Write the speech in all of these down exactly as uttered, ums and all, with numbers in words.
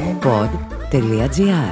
pod.gr.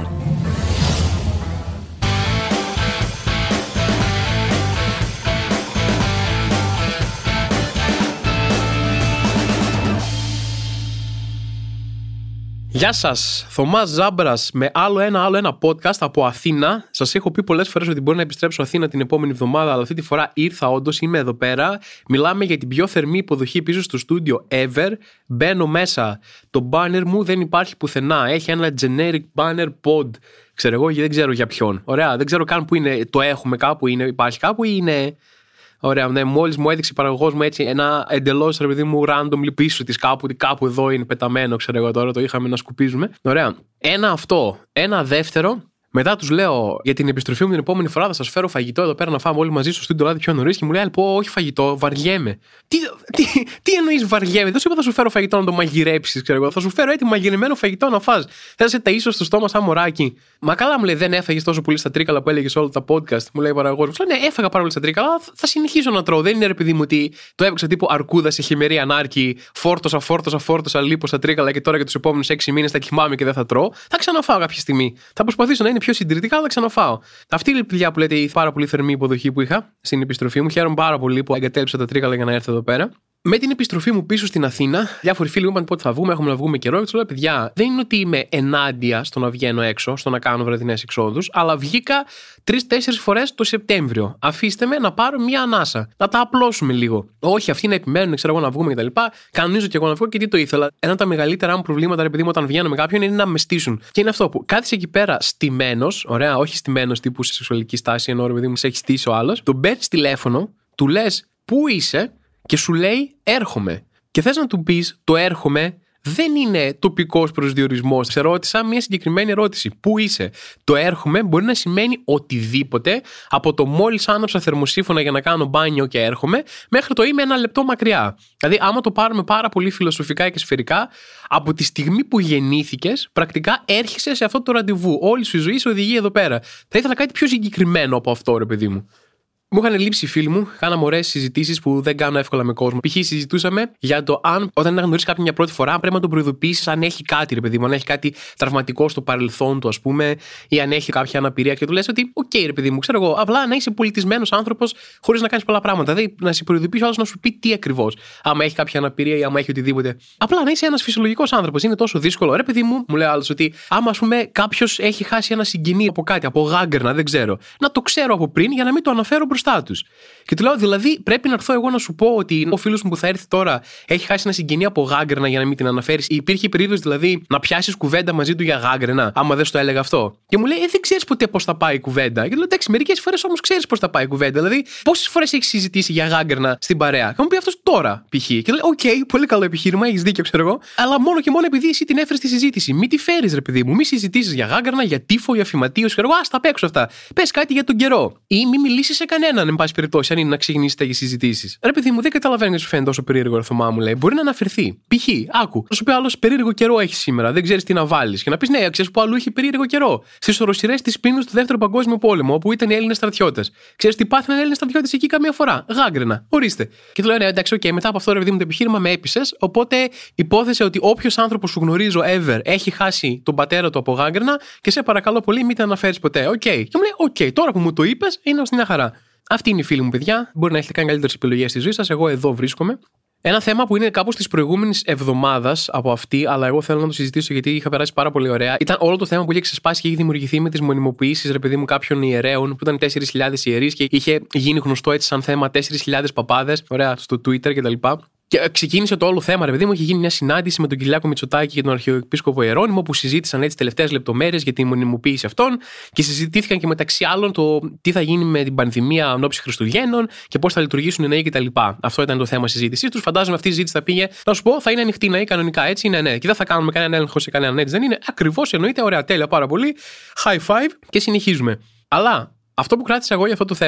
Γεια σας, Θωμάς Ζάμπρας με άλλο ένα, άλλο ένα podcast από Αθήνα. Σας έχω πει πολλές φορές ότι μπορεί να επιστρέψω Αθήνα την επόμενη εβδομάδα, αλλά αυτή τη φορά ήρθα όντως, είμαι εδώ πέρα. Μιλάμε για την πιο θερμή υποδοχή πίσω στο στούντιο ever. Μπαίνω μέσα, το banner μου δεν υπάρχει πουθενά. Έχει ένα generic banner pod. Ξέρω εγώ, δεν ξέρω για ποιον. Ωραία, δεν ξέρω καν που είναι. Το έχουμε κάπου, είναι, υπάρχει κάπου ή είναι. Ωραία, ναι, μόλις μου έδειξε η παραγωγός μου έτσι ένα εντελώς ρε παιδί μου randomly πίσω της κάπου, ότι κάπου εδώ είναι πεταμένο, ξέρω εγώ τώρα, το είχαμε να σκουπίζουμε. Ωραία. Ένα αυτό. Ένα δεύτερο. Μετά τους λέω για την επιστροφή μου την επόμενη φορά θα σας φέρω φαγητό εδώ πέρα να φάμε όλοι μαζί στο στούντιο λάδι πιο νωρίς και μου λέει πω όχι φαγητό, βαριέμαι. Τι, τι, τι εννοείς βαριέμαι, δεν σου είπα θα σου φέρω φαγητό να το μαγειρέψεις, ξέρω εγώ. Θα σου φέρω έτοιμο μαγειρεμένο φαγητό να φας. Θες να ταΐσω στο στόμα σαν μωράκι. Μα καλά μου λέει δεν έφαγες τόσο πολύ στα τρίκαλα που έλεγες όλα τα podcast. Μου λέει παραγωγός. Μου λέει ναι, έφαγα πάρα πολύ στα τρίκαλα, αλλά θα συνεχίσω να τρώω. Δεν είναι ρε παιδί μου ότι το έπαιξα τύπου αρκούδα σε χειμερή ανάρκη, φόρτωσα, φόρτωσα, φόρτωσα λίπο στα τρίκαλα και τώρα για τους επόμενους έξι μήνες θα κοιμάμαι και δεν θα τρώω. Θα ξαναφάω κάποια στιγμή. Θα προσπαθήσω να είναι πιο συντηρητικά, αλλά ξαναφάω. Αυτή είναι η παιδιά που λέτε η πάρα πολύ θερμή υποδοχή που είχα στην επιστροφή μου. Χαίρομαι πάρα πολύ που εγκατέλειψα τα τρίκαλα για να έρθω εδώ πέρα. Με την επιστροφή μου πίσω στην Αθήνα, διάφοροι φίλοι μου είπαν πότε θα βγούμε, έχουμε να βγούμε καιρό. Και του λέω: παιδιά, δεν είναι ότι είμαι ενάντια στο να βγαίνω έξω, στο να κάνω βραδινές εξόδους, αλλά βγήκα τρεις-τέσσερις φορές το Σεπτέμβριο. Αφήστε με να πάρω μια ανάσα, να τα απλώσουμε λίγο. Όχι, αυτοί να επιμένουν, ξέρω εγώ να βγούμε κτλ. Κανονίζω και εγώ να βγω και τι το ήθελα. Ένα από τα μεγαλύτερα μου προβλήματα, επειδή μου όταν βγαίνω με κάποιον είναι να με στήσουν. Και είναι αυτό που κάθεσαι εκεί πέρα στημένος, ωραία, όχι στημένος τύπου σε σεξουαλική στάση, ενώ ρε παιδί μου σε έχει στήσει ο άλλος, τον παίρνει τηλέφωνο, του λες πού είσαι. Και σου λέει έρχομαι. Και θες να του πεις το έρχομαι δεν είναι τοπικός προσδιορισμός. Σε ρώτησα μια συγκεκριμένη ερώτηση. Πού είσαι? Το έρχομαι μπορεί να σημαίνει οτιδήποτε από το μόλις άναψα θερμοσύφωνα για να κάνω μπάνιο και έρχομαι μέχρι το είμαι ένα λεπτό μακριά. Δηλαδή άμα το πάρουμε πάρα πολύ φιλοσοφικά και σφαιρικά, από τη στιγμή που γεννήθηκες πρακτικά έρχεσαι σε αυτό το ραντεβού. Όλη σου η ζωή σε οδηγεί εδώ πέρα. Θα ήθελα κάτι πιο συγκεκριμένο από αυτό ρε παιδί μου. Μου είχαν λείψει οι φίλοι μου, κάναμε ωραίες συζητήσεις που δεν κάνω εύκολα με κόσμο. Π.χ. συζητούσαμε για το αν όταν αναγνωρίσει κάποιον για πρώτη φορά πρέπει να τον προειδοποιήσεις αν έχει κάτι, ρε παιδί μου, αν έχει κάτι τραυματικό στο παρελθόν του, ας πούμε, ή αν έχει κάποια αναπηρία και του λες ότι, οκ, okay, ρε παιδί μου, ξέρω εγώ, απλά να είσαι πολιτισμένος άνθρωπος χωρίς να κάνεις πολλά πράγματα. Δηλαδή να σε προειδοποιήσει ο άλλος να σου πει τι ακριβώς. Άμα έχει κάποια αναπηρία ή άμα έχει οτιδήποτε. Απλά να είσαι ένας φυσιολογικός άνθρωπος. Είναι τόσο δύσκολο, ρε παιδί μου, μου λέει άλλος ότι άμα ας πούμε κάποιος έχει χάσει ένα συγγενή από κάτι, από γάγκρνα, δεν ξέρω. Να το ξέρω από πριν για να μην το αναφέρω μπροστά τους. Και του λέω, δηλαδή, πρέπει να έρθω εγώ να σου πω ότι ο φίλος μου που θα έρθει τώρα έχει χάσει ένα συγγενή από γάγκρενα για να μην την αναφέρεις. Υπήρχε περίπτωση δηλαδή να πιάσεις κουβέντα μαζί του για γάγκρενα, άμα δεν σου το έλεγα αυτό. Και μου λέει, ε, δεν ξέρεις ποτέ πώς θα πάει η κουβέντα. Και του λέω, εντάξει, μερικές φορές όμως ξέρεις πώς θα πάει η κουβέντα. Δηλαδή, πόσες φορές έχεις συζητήσει για γάγκρενα στην παρέα. Και μου πει αυτό τώρα, π.χ. Και λέει, οκ, okay, πολύ καλό επιχείρημα, έχεις δίκιο, ξέρω εγώ. Αλλά μόνο και μόνο επειδή εσύ την έφερες στη συζήτηση. Μη τη φέρεις, ρε παιδί μου, μη συζητήσεις για γάγκρενα, για τύφο, για φυματίους, ξέρω εγώ, α τα παίξω αυτά. Πες κάτι για τον καιρό. Ή μη μιλήσεις σε κανέναν, εν πάση περιπτώσει, αν είναι να ξεκινήσετε για συζητήσεις. Ρε παιδί μου, δεν καταλαβαίνει να σου φαίνεται τόσο περίεργο ερθωμά μου, λέει. Μπορεί να αναφερθεί. Π.χ. άκου, θα σου πει άλλο περίεργο καιρό έχει σήμερα, δεν ξέρεις τι να βάλεις. Και να πεις ναι, ξέρεις που αλλού είχε περίεργο καιρό. Στις οροσειρές της Πίνους του Δεύτερου Παγκόσμιου Πόλεμου, όπου ήταν οι Έλληνες στρατιώτες. Ξέρεις τι πάθαιναν οι Έλληνες στρατιώτες εκεί καμία φορά. Γάγκρενα. Ορίστε. Και του λέω ναι, εντάξει, οκ, okay, μετά από αυτό ρε παιδί μου το επιχείρημα με έπεισες. Οπότε υπόθεσε ότι όποιος άνθρωπος που γνωρίζω ever έχει χάσει τον πατέρα του από γάγκρενα και σε παρακαλώ πολύ μην τα αναφέρεις ποτέ. Οκ. Okay. Και μου λέει, οκ, okay, τώρα που μου το είπες είναι ως μια χαρά. Αυτή είναι η φίλη μου, παιδιά. Μπορεί να έχετε κάνει καλύτερες επιλογές στη ζωή σας. Εγώ εδώ βρίσκομαι. Ένα θέμα που είναι κάπως της προηγούμενης εβδομάδας από αυτή, αλλά εγώ θέλω να το συζητήσω γιατί είχα περάσει πάρα πολύ ωραία. Ήταν όλο το θέμα που είχε ξεσπάσει και είχε δημιουργηθεί με τις μονιμοποιήσεις, ρε παιδί μου, κάποιων ιερέων που ήταν τέσσερις χιλιάδες ιερείς και είχε γίνει γνωστό έτσι σαν θέμα τέσσερις χιλιάδες παπάδες, ωραία, στο Twitter κτλ. Και ξεκίνησε το όλο θέμα, ρε παιδί μου. Είχε γίνει μια συνάντηση με τον Κυριάκο Μητσοτάκη και τον Αρχιεπίσκοπο Ιερώνυμο που συζήτησαν έτσι τελευταίες λεπτομέρειες για τη μονιμοποίηση αυτών και συζητήθηκαν και μεταξύ άλλων το τι θα γίνει με την πανδημία ανόψη Χριστουγέννων και πώς θα λειτουργήσουν οι νέοι κτλ. Αυτό ήταν το θέμα συζήτησής τους. Φαντάζομαι αυτή η συζήτηση θα πήγε. Να σου πω, θα είναι ανοιχτή νέοι κανονικά έτσι. Είναι ναι. Και δεν θα κάνουμε κανένα έλεγχο σε κανέναν έτσι. Δεν είναι ακριβώς εννοείται. Ωραία, τέλεια, πάρα πολύ. High five και συνεχίζουμε. Αλλά αυτό που κράτησα εγώ για αυτό το θέμα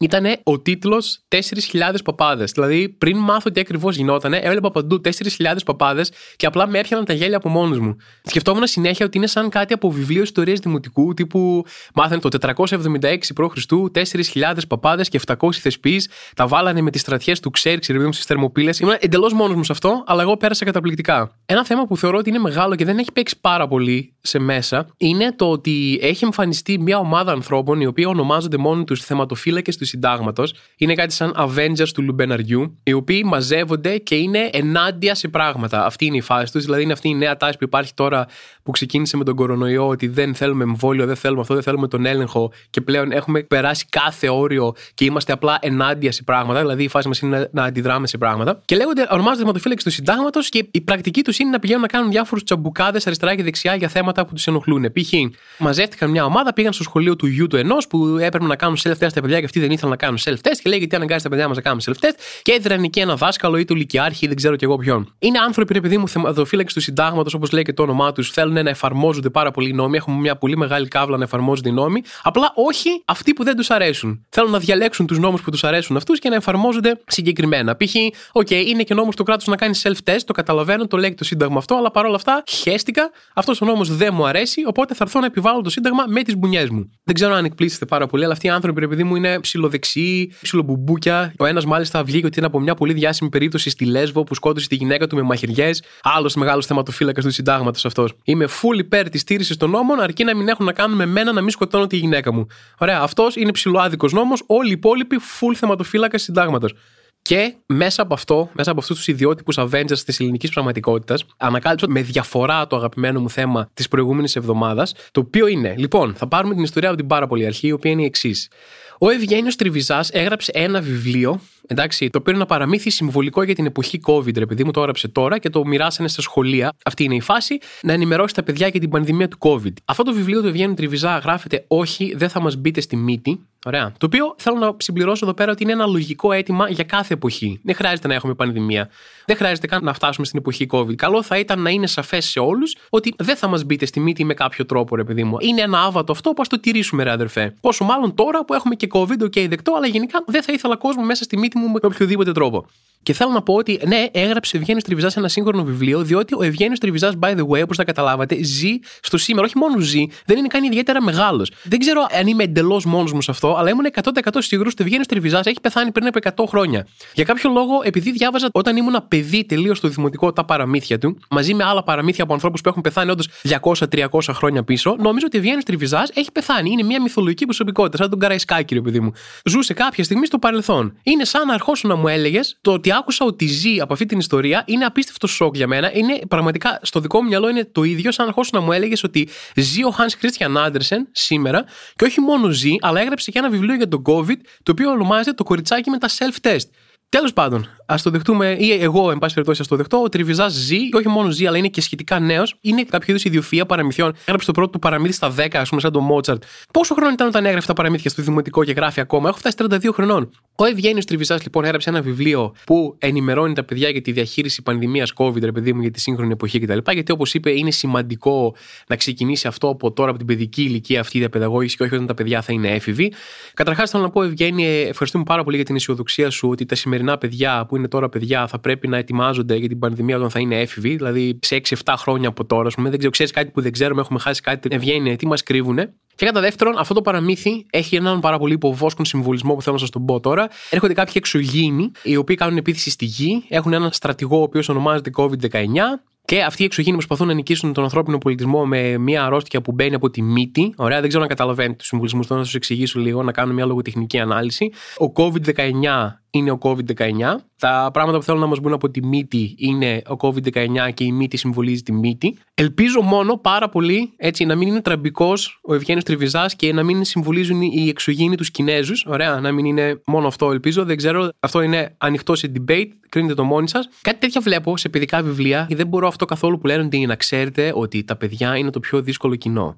ήταν ο τίτλος τέσσερις χιλιάδες παπάδες. Δηλαδή, πριν μάθω τι ακριβώς γινότανε, έβλεπα παντού τέσσερις χιλιάδες παπάδες και απλά με έπιαναν τα γέλια από μόνος μου. Σκεφτόμουν συνέχεια ότι είναι σαν κάτι από βιβλίο ιστορίας δημοτικού, τύπου μάθανε το τετρακόσια εβδομήντα έξι προ Χριστού τέσσερις χιλιάδες παπάδες και επτακόσιοι θεσπείς, τα βάλανε με τις στρατιές του Ξέρξ, στις Θερμοπύλες. Ήμουν εντελώς μόνος μου σε αυτό, αλλά εγώ πέρασα καταπληκτικά. Ένα θέμα που θεωρώ ότι είναι μεγάλο και δεν έχει παίξει πάρα πολύ σε μέσα είναι το ότι έχει εμφανιστεί μια ομάδα ανθρώπων οι οποίοι ονομάζονται μόνοι τους θεματοφύλακες του συντάγματος. Είναι κάτι σαν Avengers του λουμπεναριού, οι οποίοι μαζεύονται και είναι ενάντια σε πράγματα. Αυτή είναι η φάση τους. Δηλαδή, είναι αυτή η νέα τάση που υπάρχει τώρα που ξεκίνησε με τον κορονοϊό, ότι δεν θέλουμε εμβόλιο, δεν θέλουμε αυτό, δεν θέλουμε τον έλεγχο και πλέον έχουμε περάσει κάθε όριο και είμαστε απλά ενάντια σε πράγματα. Δηλαδή, η φάση μας είναι να αντιδράμε σε πράγματα. Και λέγονται, ονομάζονται θεματοφύλακες του συντάγματος και η πρακτική τους είναι να πηγαίνουν να κάνουν διάφορους τσαμπουκάδες αριστερά και δεξιά για θέματα που τους ενοχλούν. Π.χ. μαζεύτηκαν μια ομάδα, πήγαν στο σχολείο του γιου του ενός που έπρεπε να κάνουν self-test τα παιδιά και αυτοί δεν ήθελαν να κάνουν self-test και λέγεται τι αναγκάζει τα παιδιά μας να κάνουν self-test και έδραν εκεί ένα δάσκαλο ή του λυκειάρχη ή δεν ξέρω κι εγώ ποιον. Είναι άνθρωποι, επειδή μου, θεματοφύλακες του συντάγματος, όπως λέει και το όνομά τους, θέλουν να εφαρμόζονται πάρα πολλοί νόμοι, έχουν μια πολύ μεγάλη κάβλα να εφαρμόζονται οι νόμοι, απλά όχι αυτοί που δεν τους αρέσουν. Θέλουν να διαλέξουν τους νόμους που τους αρέσουν αυτούς και να εφαρμόζονται συγκεκριμένα. Π.χ. OK, είναι και νόμος του κράτους να κάνει self-test, το καταλαβαίνω, το λέει το Σύνταγμα αυτό, αλλά παρόλα αυτά χέστηκα, αυτός ο νόμος δεν μου αρέσει, οπότε θα έρθω να επιβάλλω το Σύνταγμα με τις μπουνιές μου. Δεν ξέρω αν εκπλήσετε πάρα πολύ, αλλά αυτοί οι άνθρωποι, επειδή μου είναι ψιλοδεξιοί, ψιλομπουμπούκια. Ο ένας μάλιστα βγήκε ότι είναι από μια πολύ διάσημη περίπτωση στη Λέσβο που σκότωσε τη γυναίκα του με μαχαιριές. Άλλος μεγάλος θεματοφύλακας του Συντάγματος αυτός. Είμαι full υπέρ της τήρησης των νόμων, αρκεί να μην έχουν να κάνουν με μένα να μην σκοτώνω τη γυναίκα μου. Ωραία, αυτός είναι ψιλοάδικος νόμος, όλοι οι υπόλοιποι full θεματοφύλακας Συντάγματος. Και μέσα από αυτό, μέσα από αυτούς τους ιδιότυπους Avengers της ελληνικής πραγματικότητας, ανακάλυψα με διαφορά το αγαπημένο μου θέμα της προηγούμενης εβδομάδας, το οποίο είναι, λοιπόν, θα πάρουμε την ιστορία από την πάρα πολύ αρχή, η οποία είναι η εξής. Ο Ευγένιος Τριβιζάς έγραψε ένα βιβλίο, εντάξει, το οποίο είναι ένα παραμύθι συμβολικό για την εποχή COVID, επειδή μου το έγραψε τώρα και το μοιράσανε στα σχολεία. Αυτή είναι η φάση, να ενημερώσει τα παιδιά για την πανδημία του COVID. Αυτό το βιβλίο του Ευγένιου Τριβιζά γράφεται «Όχι, δεν θα μας μπείτε στη μύτη». Ωραία. Το οποίο θέλω να συμπληρώσω εδώ πέρα ότι είναι ένα λογικό αίτημα για κάθε εποχή. Δεν χρειάζεται να έχουμε πανδημία. Δεν χρειάζεται καν να φτάσουμε στην εποχή COVID. Καλό θα ήταν να είναι σαφές σε όλους ότι δεν θα μας μπείτε στη μύτη με κάποιο τρόπο, ρε παιδί μου. Είναι ένα άβατο αυτό που ας το τηρήσουμε, ρε αδερφέ. Πόσο μάλλον τώρα που έχουμε και COVID, OK, δεκτό, αλλά γενικά δεν θα ήθελα κόσμο μέσα στη μύτη μου με οποιοδήποτε τρόπο. Και θέλω να πω ότι ναι, έγραψε ο Ευγένιος Τριβιζάς ένα σύγχρονο βιβλίο, διότι ο Ευγένιος Τριβιζάς, by the way, όπως τα καταλάβατε, ζει στο σήμερα. Όχι μόνο ζει, δεν είναι καν ιδιαίτερα μεγάλος. Δεν ξέρω αν είμαι εντελώς μόνος μου σε αυτό, αλλά ήμουν εκατό τοις εκατό σίγουρος ότι ο Ευγένιος Τριβιζάς έχει πεθάνει πριν από εκατό χρόνια. Για κάποιο λόγο, επειδή διάβαζα όταν ήμουν παιδί τελείως στο δημοτικό τα παραμύθια του, μαζί με άλλα παραμύθια από ανθρώπους που έχουν πεθάνει όντως διακόσια τριακόσια χρόνια πίσω, νομίζω ότι ο Ευγένιος Τριβιζάς έχει πεθάνει. Είναι μια μυθολογική προσωπικότητα, σαν τον Καραϊσκάκη, ρε παιδί μου. Ζούσε κάποια στιγμή στο παρελθόν. Είναι σαν να αρχόσου να μου έλεγες το ότι άκουσα ότι ζει από αυτή την ιστορία είναι απίστευτο σοκ για μένα. Είναι πραγματικά στο δικό μου μυαλό είναι το ίδιο σαν να αρχόσου να μου έλεγες ότι ζει ο Hans Christian Andersen σήμερα και όχι μόνο ζει, αλλά έγραψε και ένα βιβλίο για τον COVID, το οποίο ονομάζεται Το κοριτσάκι με τα self-test. Τέλος πάντων, ας το δεχτούμε, ή εγώ, εν πάση περιπτώσει, ας το δεχτώ. Ο Τριβιζάς ζει, και όχι μόνο ζει, αλλά είναι και σχετικά νέος. Είναι κάποιο είδους ιδιοφυΐα παραμυθιών. Έγραψε το πρώτο του παραμύθι στα δέκα, ας πούμε, σαν τον Μότσαρτ. Πόσο χρόνο ήταν όταν έγραφε τα παραμύθια στο δημοτικό και γράφει ακόμα? Έχω φτάσει τριάντα δύο χρονών. Ο Ευγένιος Τριβιζάς, λοιπόν, έγραψε ένα βιβλίο που ενημερώνει τα παιδιά για τη διαχείριση πανδημίας COVID, ρε παιδί μου, για τη σύγχρονη εποχή κτλ. Γιατί, όπως είπε, είναι σημαντικό να ξεκινήσει αυτό από τώρα, από την παιδική ηλικία αυτή η διαπαιδαγώγηση και όχι όταν τα παιδιά θα είναι έφηβοι. Καταρχάς, θέλω να πω, Ευγένιε, ευχαριστούμε πάρα πολύ για την αισιοδοξία σου ότι τα σημερινά παιδιά που είναι τώρα παιδιά θα πρέπει να ετοιμάζονται για την πανδημία όταν θα είναι έφηβοι, δηλαδή σε έξι εφτά χρόνια από τώρα, ας πούμε. Δεν ξέρω, ξέρεις κάτι που δεν ξέρουμε, έχουμε χάσει κάτι. Ευγένεια, τι μας κρύβουνε. Και κατά δεύτερον, αυτό το παραμύθι έχει έναν πάρα πολύ υποβόσκον συμβολισμό που θέλω να σας τον πω τώρα. Έρχονται κάποιοι εξωγήινοι, οι οποίοι κάνουν επίθεση στη γη, έχουν έναν στρατηγό ο οποίος ονομάζεται COVID δεκαεννιά. Και αυτοί οι εξωγήινοι προσπαθούν να νικήσουν τον ανθρώπινο πολιτισμό με μια αρρώστια που μπαίνει από τη μύτη. Ωραία, δεν ξέρω αν καταλαβαίνετε τους συμβολισμούς, θέλω να σας εξηγήσω λίγο, να κάνω μια λογοτεχνική ανάλυση. Ο COVID δεκαεννιά είναι ο COVID δεκαεννιά. Τα πράγματα που θέλουν να μας μπουν από τη μύτη είναι ο COVID δεκαεννιά και η μύτη συμβολίζει τη μύτη. Ελπίζω μόνο πάρα πολύ έτσι, να μην είναι τραμπικός ο Ευγένιος Τριβιζάς και να μην συμβολίζουν οι εξωγήινοι τους Κινέζους. Ωραία, να μην είναι μόνο αυτό, ελπίζω. Δεν ξέρω, αυτό είναι ανοιχτό σε debate. Κρίνετε το μόνοι σας. Κάτι τέτοια βλέπω σε παιδικά βιβλία και δεν μπορώ αυτό καθόλου που λένε ότι να ξέρετε ότι τα παιδιά είναι το πιο δύσκολο κοινό.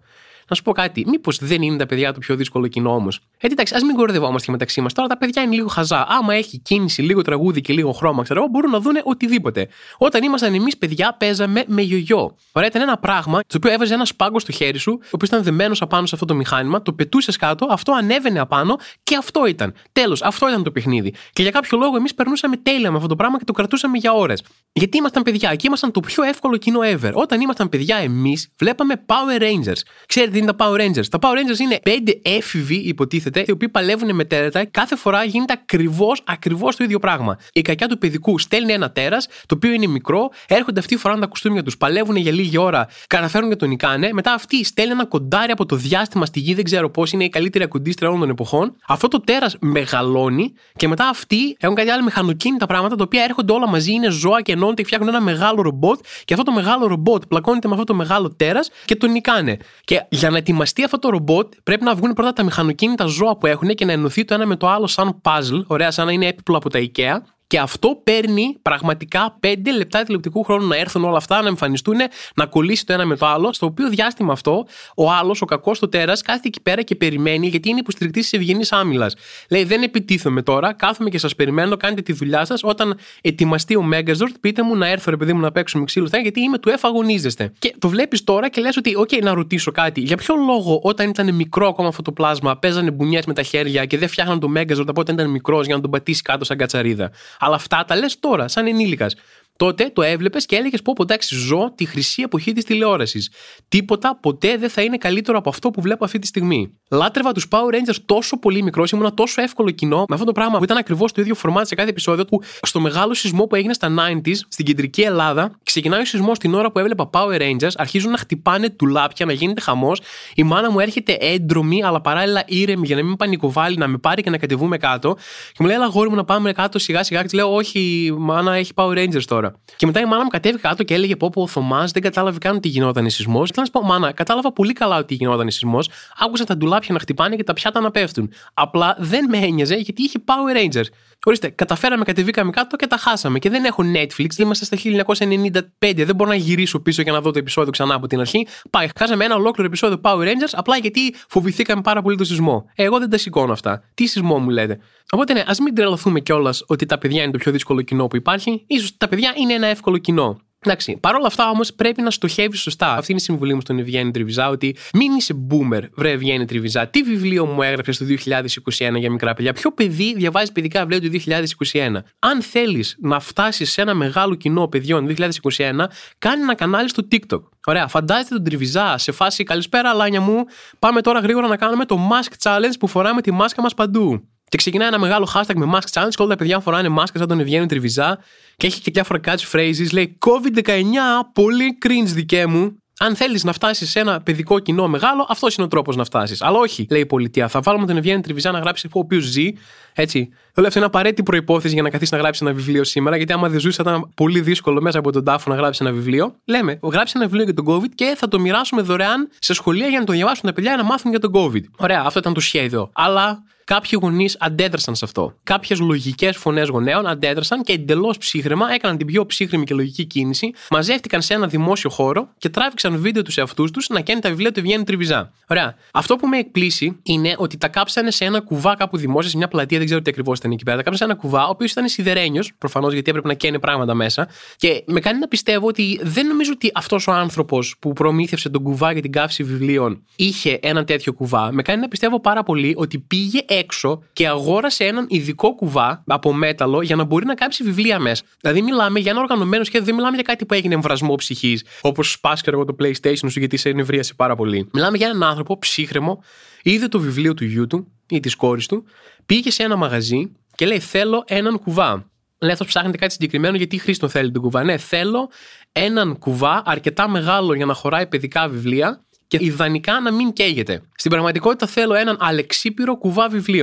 Να σου πω κάτι, μήπως δεν είναι τα παιδιά το πιο δύσκολο κοινό όμως? Γιατί εντάξει, ας μην κοροϊδευόμαστε μεταξύ μας. Τώρα τα παιδιά είναι λίγο χαζά. Άμα έχει κίνηση, λίγο τραγούδι και λίγο χρώμα, ξέρω εγώ, μπορούν να δουν οτιδήποτε. Όταν ήμασταν εμείς παιδιά, παίζαμε με γιογιό. Ωραία, ήταν ένα πράγμα το οποίο έβαζε ένα σπάγκο στο χέρι σου, ο οποίος ήταν δεμένος απάνω σε αυτό το μηχάνημα, το πετούσες κάτω, αυτό ανέβαινε απάνω και αυτό ήταν. Τέλος, αυτό ήταν το παιχνίδι. Και για κάποιο λόγο εμείς περνούσαμε τέλεια με αυτό το πράγμα και το κρατούσαμε για ώρες. Γιατί ήμασταν παιδιά, εκεί ήμασταν το πιο εύκολο κοινό ever. Όταν ήμασταν παιδιά, εμείς βλέπαμε Power Rangers. Ξέρετε τι είναι τα Power Rangers? Τα Power Rangers είναι πέντε έφηβοι, υποτίθεται, οι οποίοι παλεύουν με τέρατα. Κάθε φορά γίνεται ακριβώς, ακριβώς το ίδιο πράγμα. Η κακιά του παιδικού στέλνει ένα τέρας, το οποίο είναι μικρό, έρχονται αυτοί, φοράνε τα κουστούμια τους, παλεύουν για λίγη ώρα, καταφέρουν και τον νικάνε. Μετά αυτοί στέλνουν ένα κοντάρι από το διάστημα στη γη, δεν ξέρω πώς, είναι η καλύτερη ακουντίστρια όλων των εποχών. Αυτό το τέρας μεγαλώνει και μετά αυτοί έχουν κάτι άλλο μηχανοκίνητα πράγματα, τα οποία έρχονται όλα μαζί, είναι ζώα και ενώνονται και φτιάχνουν ένα μεγάλο ρομπότ. Και αυτό το μεγάλο ρομπότ πλακώνεται με αυτό το μεγάλο τέρας και τον νικάνε. Και για να ετοιμαστεί αυτό το ρομπότ, πρέπει να βγουν πρώτα τα μηχανοκίνητα ζώα που έχουν και να ενωθεί το ένα με το άλλο σαν puzzle. Ωραία, σαν να είναι έπιπλο από τα IKEA. Και αυτό παίρνει πραγματικά πέντε λεπτά τηλεοπτικού χρόνου να έρθουν όλα αυτά, να εμφανιστούν, να κολλήσει το ένα με το άλλο. Στο οποίο διάστημα αυτό, ο άλλος, ο κακός του τέρας, κάθεται εκεί πέρα και περιμένει, γιατί είναι υποστηρικτής της ευγενής άμυλας. Λέει: δεν επιτίθομαι τώρα, κάθομαι και σας περιμένω, κάντε τη δουλειά σας. Όταν ετοιμαστεί ο Megazord, πείτε μου να έρθω, ρε παιδί μου, να παίξουμε ξύλο, γιατί είμαι του εφαγωνίζεστε. Και το βλέπεις τώρα και λες ότι, OK, να ρωτήσω κάτι. Για ποιο λόγο όταν ήταν μικρό ακόμα αυτό το πλάσμα, παίζανε μπουνιές με τα χέρια και δεν φτιάχναν το Megazord από όταν ήταν μικρός για να τον πατήσει κάτω σαν κατσαρίδα? Αλλά αυτά τα λες τώρα, σαν ενήλικας. Τότε το έβλεπες και έλεγες: πω, πω, εντάξει, ζω τη χρυσή εποχή της τηλεόρασης. Τίποτα ποτέ δεν θα είναι καλύτερο από αυτό που βλέπω αυτή τη στιγμή. Λάτρευα τους Power Rangers τόσο πολύ μικρός, ήμουνα τόσο εύκολο κοινό με αυτό το πράγμα που ήταν ακριβώς το ίδιο φορμάτι σε κάθε επεισόδιο. Που στο μεγάλο σεισμό που έγινε στα ενενήντα στην κεντρική Ελλάδα, ξεκινάει ο σεισμός την ώρα που έβλεπα Power Rangers, αρχίζουν να χτυπάνε τουλάπια, να γίνεται χαμός. Η μάνα μου έρχεται έντρομη, αλλά παράλληλα ήρεμη για να μην πανικοβάλει, να με πάρει και να κατεβούμε κάτω. Και μου λέει: έλα, γόρι μου, να πάμε κάτω σιγά σιγά. Και λέω: όχι, μάνα, έχει Power Rangers τώρα. Και μετά η μάνα μου κατέβηκε κάτω και έλεγε: πω, πω, ο Θωμάς δεν κατάλαβε καν ότι γινόταν σεισμός. Και να σου πω: μάνα, κατάλαβα πολύ καλά ότι γινόταν σεισμός. Άκουσα τα ντουλάπια να χτυπάνε και τα πιάτα να πέφτουν. Απλά δεν με ένοιαζε γιατί είχε Power Rangers. Ορίστε, καταφέραμε, κατεβήκαμε κάτω και τα χάσαμε. Και δεν έχω Netflix, είμαστε στα χίλια εννιακόσια ενενήντα πέντε. Δεν μπορώ να γυρίσω πίσω για να δω το επεισόδιο ξανά από την αρχή. Πάει, χάσαμε ένα ολόκληρο επεισόδιο Power Rangers απλά γιατί φοβηθήκαμε πάρα πολύ το σεισμό. Εγώ δεν τα σηκώνω αυτά. Τι σεισμό μου λέτε? Οπότε ναι, ας μην τρελαθούμε κιόλας ότι τα παιδιά είναι το πιο δύσκολο κοινό που υπάρχει. Ίσως τα παιδιά είναι ένα εύκολο κοινό. Εντάξει, παρόλα αυτά όμως πρέπει να στοχεύεις σωστά. Αυτή είναι η συμβουλή μου στον Ευγένη Τριβιζά, ότι μην είσαι boomer, βρε Ευγένη Τριβιζά. Τι βιβλίο μου έγραψες το δύο χιλιάδες είκοσι ένα για μικρά παιδιά? Ποιο παιδί διαβάζει παιδικά βιβλία του δύο χιλιάδες είκοσι ένα? Αν θέλεις να φτάσεις σε ένα μεγάλο κοινό παιδιών δύο χιλιάδες είκοσι ένα, κάνε ένα κανάλι στο TikTok. Ωραία, φαντάζεστε τον Τριβιζά σε φάση: καλησπέρα, αλάνια μου. Πάμε τώρα γρήγορα να κάνουμε το Mask Challenge που φοράμε τη μάσκα μας παντού. Και ξεκινάει ένα μεγάλο hashtag με Mask Challenge και όλα τα παιδιά φοράνε μάσκα σαν τον Ευγένη Τριβιζά και έχει και διάφορα catchphrases. Λέει κόβιντ δεκαεννιά, πολύ cringe δικέ μου. Αν θέλεις να φτάσεις σε ένα παιδικό κοινό μεγάλο, αυτός είναι ο τρόπος να φτάσεις. Αλλά όχι, λέει η πολιτεία. Θα βάλουμε τον Ευγένη Τριβιζά να γράψει ο οποίος ζει. Έτσι. Λέω, αυτό είναι απαραίτητη προϋπόθεση για να καθίσει να γράψει ένα βιβλίο σήμερα. Γιατί άμα δεν ζούσε, θα ήταν πολύ δύσκολο μέσα από τον τάφο να γράψει ένα βιβλίο. Λέμε, γράψει ένα βιβλίο για τον COVID και θα το μοιράσουμε δωρεάν σε σχολεία για να το διαβάσουν τα παιδιά να μάθουν για τον COVID. Ωραία, αυτό ήταν το σχέδιο. Αλλά κάποιοι γονείς αντέδρασαν σε αυτό. Κάποιες λογικές φωνές γονέων αντέδρασαν και εντελώς ψύχραιμα έκαναν την πιο ψύχρημη και λογική κίνηση. Μαζεύτηκαν σε ένα δημόσιο χώρο και τράβηξαν βίντεο τους εαυτούς τους να καίνουν τα βιβλία του Ευγένη Τριβιζά. Ωραία. Αυτό που με εκπλήσει είναι ότι τα κάψανε σε ένα κουβά κάπου δημόσια, σε μια πλατεία, δεν ξέρω τι ακριβώς ήταν εκεί πέρα. Τα κάψανε σε ένα κουβά, ο οποίος ήταν σιδερένιος, προφανώς γιατί έπρεπε να καίνε πράγματα μέσα. Και με κάνει να πιστεύω ότι δεν νομίζω ότι αυτός ο άνθρωπος που προμήθευσε τον κουβά για την καύση βιβλίων είχε ένα τέτοιο κουβά. Με κάνει να πιστεύω πάρα πολύ ότι πήγε έξω και αγόρασε έναν ειδικό κουβά από μέταλλο για να μπορεί να κάψει βιβλία μέσα. Δηλαδή, μιλάμε για ένα οργανωμένο σχέδιο, δεν μιλάμε για κάτι που έγινε εμβρασμό ψυχής, όπως σπάσει εγώ το PlayStation σου γιατί σε ενευρίασε πάρα πολύ. Μιλάμε για έναν άνθρωπο ψύχρεμο, είδε το βιβλίο του γιού του ή της κόρης του, πήγε σε ένα μαγαζί και λέει: θέλω έναν κουβά. Λέει: αυτός ψάχνετε κάτι συγκεκριμένο, γιατί χρήση τον θέλει τον κουβά? Ναι, θέλω έναν κουβά αρκετά μεγάλο για να χωράει παιδικά βιβλία και ιδανικά να μην καίγεται. Στην πραγματικότητα θέλω έναν αλεξίπειρο κουβά βιβλίων.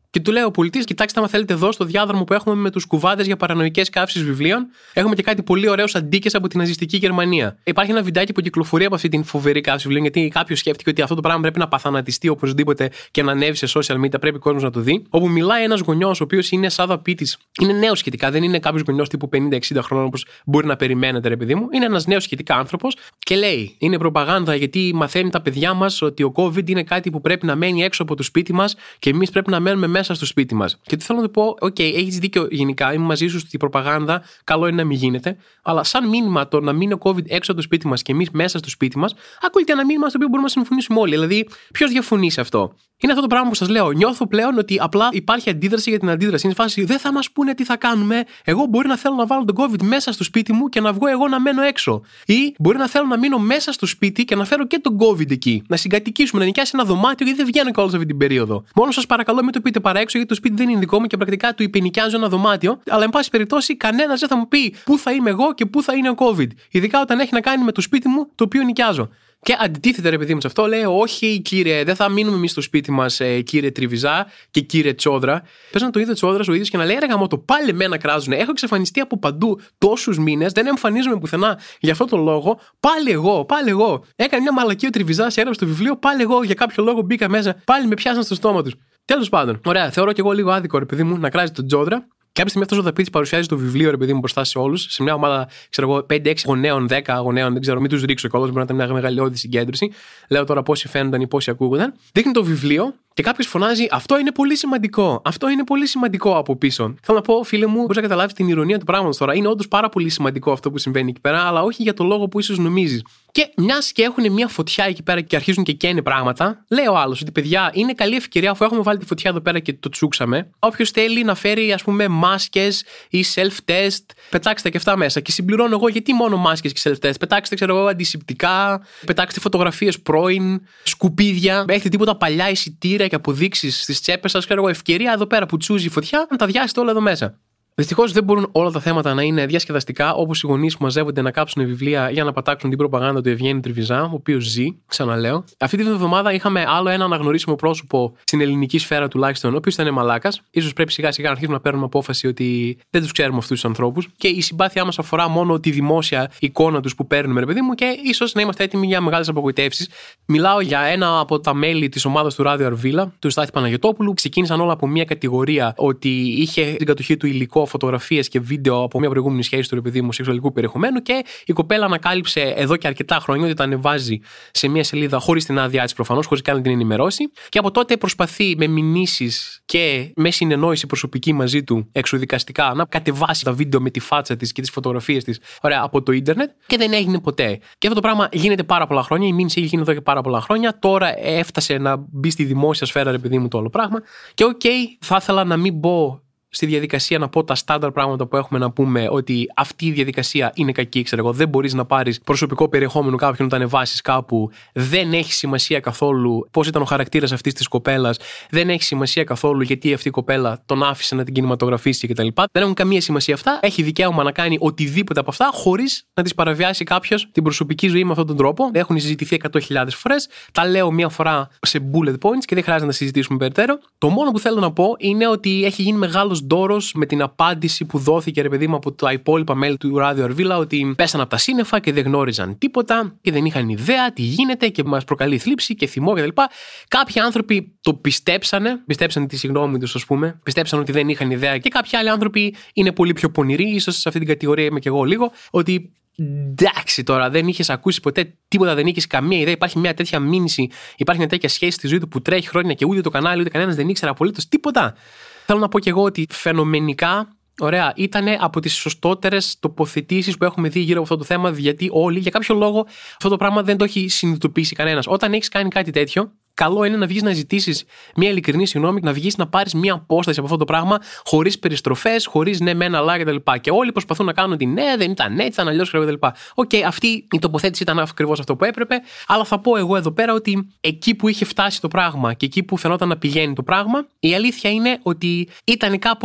Και του λέει ο πολιτής: κοιτάξτε, άμα θέλετε, εδώ στο διάδρομο που έχουμε με τους κουβάδες για παρανοϊκές καύσεις βιβλίων, έχουμε και κάτι πολύ ωραίους αντίκες από την ναζιστική Γερμανία. Υπάρχει ένα βιντεάκι που κυκλοφορεί από αυτή την φοβερή καύση βιβλίων, γιατί κάποιος σκέφτηκε ότι αυτό το πράγμα πρέπει να παθανατιστεί οπωσδήποτε και να ανέβει σε social media, πρέπει ο κόσμος να το δει. Όπου μιλάει ένας γονιός, ο οποίος είναι σαν δαπίτης, είναι νέος σχετικά, δεν είναι κάποιος γονιός τύπου πενήντα εξήντα χρόνων όπως μπορεί να περιμένετε, ρε παιδί μου. Είναι ένας νέος σχετικά άνθρωπος και λέει: είναι προπαγάνδα γιατί μαθαίνει τα παιδιά μας ότι ο COVID είναι κάτι που πρέπει να μένει έξω από το σπίτι μας και εμείς πρέπει να μένουμε μέσα στο σπίτι μας. Και τι θέλω να του πω: οκ, okay, έχεις δίκιο γενικά, είμαι μαζί σου στη προπαγάνδα, καλό είναι να μην γίνεται, αλλά σαν μήνυμα το να μείνει ο COVID έξω από το σπίτι μας και εμείς μέσα στο σπίτι μας, ακούγεται ένα μήνυμα στο οποίο μπορούμε να συμφωνήσουμε όλοι. Δηλαδή, ποιος διαφωνεί σε αυτό? Είναι αυτό το πράγμα που σας λέω. Νιώθω πλέον ότι απλά υπάρχει αντίδραση για την αντίδραση. Είναι φάση, δεν θα μας πούνε τι θα κάνουμε. Εγώ μπορεί να θέλω να βάλω τον COVID μέσα στο σπίτι μου και να βγω εγώ να μένω έξω. Ή μπορεί να θέλω να μείνω μέσα στο σπίτι και να φέρω και τον COVID εκεί. Να συγκατοικήσουμε, να νοικιάσει ένα δωμάτιο, γιατί δεν βγαίνω κιόλας αυτή την περίοδο. Μόνο σας παρακαλώ, μην το πείτε παρά έξω, γιατί το σπίτι δεν είναι δικό μου και πρακτικά του υπενοικιάζω ένα δωμάτιο. Αλλά εν πάση περιπτώσει, κανένας δεν θα μου πει πού θα είμαι εγώ και πού θα είναι ο COVID. Ειδικά όταν έχει να κάνει με το σπίτι μου το οποίο νοικιάζω. Και αντιτίθεται, ρε παιδί μου, σε αυτό, λέει: όχι, κύριε, δεν θα μείνουμε εμείς στο σπίτι μας, ε, κύριε Τριβιζά και κύριε Τσόδρα. Πες να το είδε Τσόδρα ο ίδιος και να λέει: ρε γαμώτο, πάλι εμένα κράζουνε. Έχω εξαφανιστεί από παντού τόσους μήνες, δεν εμφανίζομαι πουθενά για αυτόν τον λόγο. Πάλι εγώ, πάλι εγώ. Έκανε μια μαλακή ο Τριβιζάς, έγραψε το βιβλίο, πάλι εγώ για κάποιο λόγο μπήκα μέσα, πάλι με πιάσαν στο στόμα τους. Τέλος πάντων, ωραία, θεωρώ και εγώ λίγο άδικο, ρε παιδί μου, να κράζει τον Τσόδρα. Κάποια στιγμή αυτό ο δαπίτης παρουσιάζει το βιβλίο, ρε παιδί μου, μπροστά σε όλους, σε μια ομάδα, ξέρω εγώ, πέντε έξι γονέων, δέκα γονέων, δεν ξέρω, μην τους ρίξω κιόλας, μπορεί να ήταν μια μεγαλειώδη συγκέντρωση. Λέω τώρα πόσοι φαίνονταν ή πόσοι ακούγονταν. Δείχνει το βιβλίο και κάποιος φωνάζει: αυτό είναι πολύ σημαντικό. Αυτό είναι πολύ σημαντικό από πίσω. Θέλω να πω, φίλε μου, μπορείς να καταλάβεις την ηρωνία του πράγματος τώρα. Είναι όντως πάρα πολύ σημαντικό αυτό που συμβαίνει εκεί πέρα, αλλά όχι για το λόγο που ίσως νομίζεις. Και μιας και έχουν μια φωτιά εκεί πέρα και αρχίζουν και καίνε πράγματα, λέει ο άλλος ότι παιδιά, είναι καλή ευκαιρία αφού έχουμε βάλει τη φωτιά εδώ πέρα και το τσούξαμε. Όποιος θέλει να φέρει, ας πούμε, μάσκες ή self-test, πετάξτε και αυτά μέσα. Και συμπληρώνω εγώ, γιατί μόνο μάσκες και self-test? Πετάξτε, ξέρω εγώ, αντισηπτικά, πετάξτε φωτογραφίες πρώην, σκουπίδια, έχετε τίποτα παλιά εισιτήρια και αποδείξεις στις τσέπες σας, ξέρω εγώ, ευκαιρία εδώ πέρα που τσούζει η φωτιά, να τα διάσετε όλα εδώ μέσα. Δυστυχώς δεν μπορούν όλα τα θέματα να είναι διασκεδαστικά, όπως οι γονείς που μαζεύονται να κάψουν βιβλία για να πατάξουν την προπαγάνδα του Ευγένη Τριβιζά, ο οποίος ζει, ξαναλέω. Αυτή την εβδομάδα είχαμε άλλο ένα αναγνωρίσιμο πρόσωπο στην ελληνική σφαίρα τουλάχιστον, ο οποίος ήταν μαλάκας. Ίσως πρέπει σιγά σιγά να αρχίσουμε να παίρνουμε απόφαση ότι δεν τους ξέρουμε αυτούς τους ανθρώπους και η συμπάθειά μας αφορά μόνο τη δημόσια εικόνα τους που παίρνουμε, ρε παιδί μου, και ίσως να είμαστε έτοιμοι για μεγάλες απογοητεύσεις. Μιλάω για ένα από τα μέλη της ομάδας του Ράδιο Αρβίλα, του Στάθη Παναγιωτόπουλου. Ξεκίνησαν όλα από μια κατηγορία ότι είχε στην κατοχή του υλικό, φωτογραφίες και βίντεο από μια προηγούμενη σχέση του, ρε παιδί μου, σεξουαλικού περιεχομένου, και η κοπέλα ανακάλυψε εδώ και αρκετά χρόνια ότι τα ανεβάζει σε μια σελίδα χωρίς την άδειά της προφανώς, χωρίς καν να την ενημερώσει. Και από τότε προσπαθεί με μηνύσεις και με συνεννόηση προσωπική μαζί του εξωδικαστικά να κατεβάσει τα βίντεο με τη φάτσα της και τις φωτογραφίες της, ωραία, από το ίντερνετ, και δεν έγινε ποτέ. Και αυτό το πράγμα γίνεται πάρα πολλά χρόνια. Η μήνυση έχει γίνει εδώ και πάρα πολλά χρόνια. Τώρα έφτασε να μπει στη δημόσια σφαίρα, ρε παιδί μου, το όλο πράγμα. Και οκ, okay, θα ήθελα να μην μπω στη διαδικασία να πω τα στάνταρ πράγματα που έχουμε να πούμε ότι αυτή η διαδικασία είναι κακή, ξέρω εγώ. Δεν μπορείς να πάρεις προσωπικό περιεχόμενο κάποιον να το ανεβάσεις κάπου. Δεν έχει σημασία καθόλου πώς ήταν ο χαρακτήρας αυτής της κοπέλας. Δεν έχει σημασία καθόλου γιατί αυτή η κοπέλα τον άφησε να την κινηματογραφήσει κτλ. Δεν έχουν καμία σημασία αυτά. Έχει δικαίωμα να κάνει οτιδήποτε από αυτά χωρίς να της παραβιάσει κάποιος την προσωπική ζωή με αυτόν τον τρόπο. Έχουν συζητηθεί εκατό χιλιάδες φορές. Τα λέω μία φορά σε bullet points και δεν χρειάζεται να συζητήσουμε περαιτέρω. Το μόνο που θέλω να πω είναι ότι έχει γίνει μεγάλο ντόρος με την απάντηση που δόθηκε, ρε παιδί μου, από τα υπόλοιπα μέλη του Ράδιο Αρβίλα, ότι πέσαν από τα σύννεφα και δεν γνώριζαν τίποτα και δεν είχαν ιδέα τι γίνεται και μας προκαλεί θλίψη και θυμό κτλ. Κάποιοι άνθρωποι το πιστέψανε, πιστέψανε τη συγγνώμη τους, ας πούμε, πιστέψαν ότι δεν είχαν ιδέα, και κάποιοι άλλοι άνθρωποι είναι πολύ πιο πονηροί, ίσως σε αυτή την κατηγορία είμαι και εγώ λίγο, ότι εντάξει τώρα, δεν είχες ακούσει ποτέ τίποτα, δεν είχες καμία ιδέα. Υπάρχει μια τέτοια μήνυση, υπάρχει μια τέτοια σχέση στη ζωή του που τρέχει χρόνια και ούτε το κανάλι ούτε κανένας δεν ήξερε απολύτως τίποτα. Θέλω να πω και εγώ ότι φαινομενικά, ωραία, ήταν από τις σωστότερες τοποθετήσεις που έχουμε δει γύρω από αυτό το θέμα, γιατί όλοι, για κάποιο λόγο, αυτό το πράγμα δεν το έχει συνειδητοποιήσει κανένας. Όταν έχεις κάνει κάτι τέτοιο, καλό είναι να βγεις να ζητήσεις μια ειλικρινή συγγνώμη, να βγεις να πάρεις μια απόσταση από αυτό το πράγμα, χωρίς περιστροφές, χωρίς ναι, μεν, αλλά κτλ. Και όλοι προσπαθούν να κάνουν ότι ναι, δεν ήταν έτσι, ήταν αλλιώς κτλ. Οκ, okay, αυτή η τοποθέτηση ήταν ακριβώς αυτό που έπρεπε, αλλά θα πω εγώ εδώ πέρα ότι εκεί που είχε φτάσει το πράγμα και εκεί που φαινόταν να πηγαίνει το πράγμα, η αλήθεια είναι ότι ήταν κάπως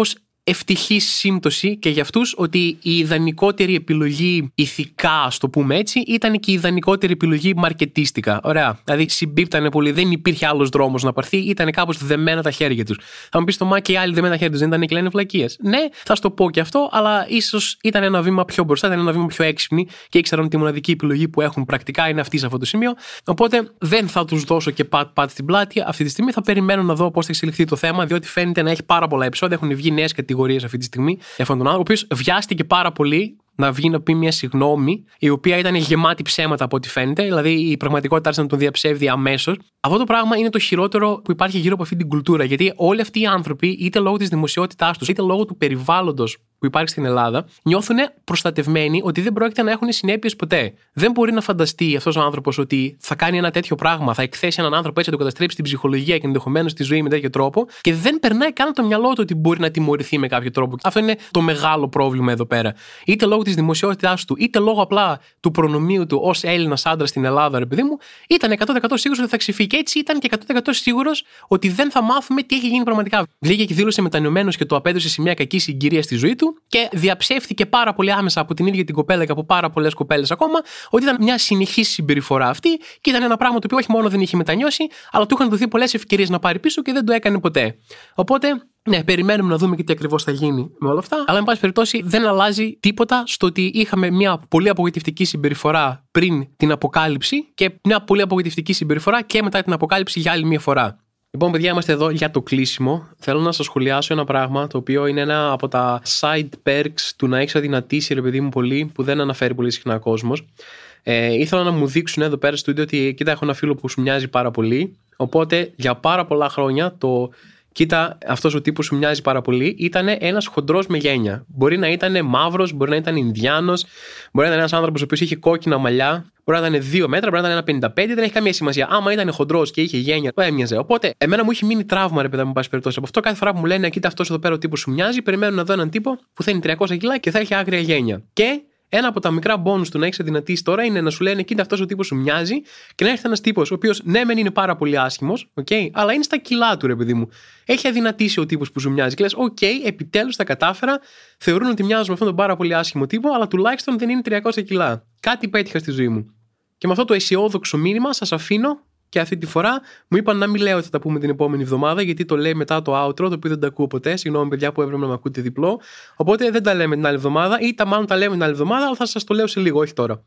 ευτυχή σύμπτωση και για αυτούς ότι η ιδανικότερη επιλογή ηθικά, ας το πούμε έτσι, ήταν και η ιδανικότερη επιλογή μαρκετίστικα. Ωραία. Δηλαδή συμπίπτανε πολύ, δεν υπήρχε άλλος δρόμος να πάρθει, ήταν κάπως δεμένα τα χέρια τους. Θα μου πεις το μα και οι άλλοι δεμένα τα χέρια τους δεν ήταν και λένε βλακίες. Ναι, θα σου το πω και αυτό, αλλά ίσως ήταν ένα βήμα πιο μπροστά, ήταν ένα βήμα πιο έξυπνοι και ήξεραν ότι η μοναδική επιλογή που έχουν πρακτικά είναι αυτή σε αυτό το σημείο. Οπότε δεν θα τους δώσω και πατ-πατ στην πλάτη αυτή τη στιγμή. Θα περιμένω να δω πώς θα εξελιχθεί το θέμα, διότι φαίνεται να έχει πάρα πολλά επεισόδια. Έχουν βγει νέες κατηγορίες αυτή τη στιγμή για αυτόν τον άνθρωπο, ο οποίος βιάστηκε πάρα πολύ να βγει να πει μια συγγνώμη, η οποία ήταν γεμάτη ψέματα από ό,τι φαίνεται. Δηλαδή η πραγματικότητα άρχισε να τον διαψεύδει αμέσως. Αυτό το πράγμα είναι το χειρότερο που υπάρχει γύρω από αυτή την κουλτούρα. Γιατί όλοι αυτοί οι άνθρωποι, είτε λόγω της δημοσιότητάς τους, είτε λόγω του περιβάλλοντος που υπάρχει στην Ελλάδα, νιώθουν προστατευμένοι ότι δεν πρόκειται να έχουν συνέπειες ποτέ. Δεν μπορεί να φανταστεί αυτός ο άνθρωπος ότι θα κάνει ένα τέτοιο πράγμα, θα εκθέσει έναν άνθρωπο έτσι, να του καταστρέψει την ψυχολογία και ενδεχομένως τη ζωή με τέτοιο τρόπο, και δεν περνάει καν το μυαλό του ότι μπορεί να τιμωρηθεί με κάποιο τρόπο. Αυτό είναι το μεγάλο πρόβλημα εδώ πέρα. Είτε λόγω της δημοσιότητάς του, είτε λόγω απλά του προνομίου του ως Έλληνας άντρας στην Ελλάδα, ρε παιδί μου, ήταν εκατό τοις εκατό σίγουρος ότι θα ξεφύγει. Και έτσι ήταν και εκατό τοις εκατό σίγουρος ότι δεν θα μάθουμε τι έχει γίνει πραγματικά. Βγήκε και δήλωσε μετανοημένος και το απέδωσε σε μια κακή συγκυρία στη ζωή του και διαψεύθηκε πάρα πολύ άμεσα από την ίδια την κοπέλα και από πάρα πολλές κοπέλες ακόμα ότι ήταν μια συνεχής συμπεριφορά αυτή και ήταν ένα πράγμα το οποίο όχι μόνο δεν είχε μετανιώσει, αλλά του είχαν δοθεί πολλές ευκαιρίες να πάρει πίσω και δεν το έκανε ποτέ. Οπότε, ναι, περιμένουμε να δούμε και τι ακριβώς θα γίνει με όλα αυτά. Αλλά, εν πάση περιπτώσει, δεν αλλάζει τίποτα στο ότι είχαμε μια πολύ απογοητευτική συμπεριφορά πριν την αποκάλυψη και μια πολύ απογοητευτική συμπεριφορά και μετά την αποκάλυψη για άλλη μια φορά. Λοιπόν, παιδιά, είμαστε εδώ για το κλείσιμο. Θέλω να σας σχολιάσω ένα πράγμα το οποίο είναι ένα από τα side perks του να έχεις αδυνατήσει, ρε παιδί μου, πολύ, που δεν αναφέρει πολύ συχνά κόσμος. Ε, ήθελα να μου δείξουν εδώ πέρα στο στούντιο ότι κοίτα, έχω ένα φίλο που σου μοιάζει πάρα πολύ. Οπότε για πάρα πολλά χρόνια το κοίτα, αυτός ο τύπος σου μοιάζει πάρα πολύ ήταν ένας χοντρός με γένια. Μπορεί να ήταν μαύρος, μπορεί να ήταν Ινδιάνος, μπορεί να ήταν ένας άνθρωπος ο οποίος είχε κόκκινα μαλλιά, μπορεί να ήταν δύο μέτρα, μπορεί να ήταν ένα πενήντα πέντε, δεν έχει καμία σημασία. Άμα ήταν χοντρός και είχε γένια, το έμοιαζε. Οπότε, εμένα μου έχει μείνει τραύμα, ρε παιδά μου, πάση περιπτώσει. Από αυτό κάθε φορά που μου λένε, κοίτα, αυτός εδώ πέρα ο τύπος σου μοιάζει, περιμένω να δω έναν τύπο που θα είναι τριακόσια κιλά και θα έχει άγρια γένια. Και ένα από τα μικρά μπόνους του να έχεις αδυνατήσει τώρα είναι να σου λένε, κοίτα, αυτός ο τύπος σου μοιάζει, και να έρθει ένας τύπος ο οποίος ναι, μεν είναι πάρα πολύ άσχημος, okay, αλλά είναι στα κιλά του, ρε παιδί μου. Έχει αδυνατήσει ο τύπος που σου μοιάζει. Και λες, οκ, okay, επιτέλους τα κατάφερα. Θεωρούν ότι μοιάζουν με αυτόν τον πάρα πολύ άσχημο τύπο, αλλά τουλάχιστον δεν είναι τριακόσια κιλά. Κάτι πέτυχα στη ζωή μου. Και με αυτό το αισιόδοξο μήνυμα σας αφήνω. Και αυτή τη φορά μου είπαν να μην λέω ότι θα τα πούμε την επόμενη εβδομάδα, γιατί το λέει μετά το outro, το οποίο δεν τα ακούω ποτέ. Συγγνώμη, παιδιά, που έπρεπε να με ακούτε διπλό. Οπότε δεν τα λέμε την άλλη εβδομάδα, ή τα μάλλον τα λέμε την άλλη εβδομάδα, αλλά θα σας το λέω σε λίγο, όχι τώρα.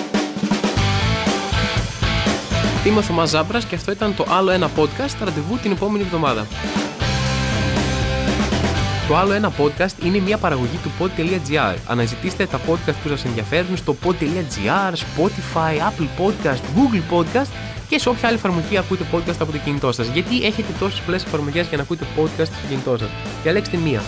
Είμαι ο Θωμάς Ζάμπρας και αυτό ήταν το άλλο ένα podcast, ραντεβού την επόμενη εβδομάδα. Το άλλο ένα podcast είναι μια παραγωγή του pod.gr. Αναζητήστε τα podcast που σας ενδιαφέρουν στο pod.gr, Spotify, Apple Podcast, Google Podcast και σε όποια άλλη εφαρμογή ακούτε podcast από το κινητό σας. Γιατί έχετε τόσες πολλές εφαρμογές για να ακούτε podcast στο κινητό σας? Διαλέξτε μία.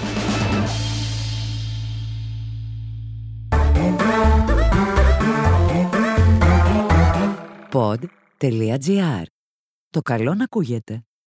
pod.gr. Το καλό να ακούγεται.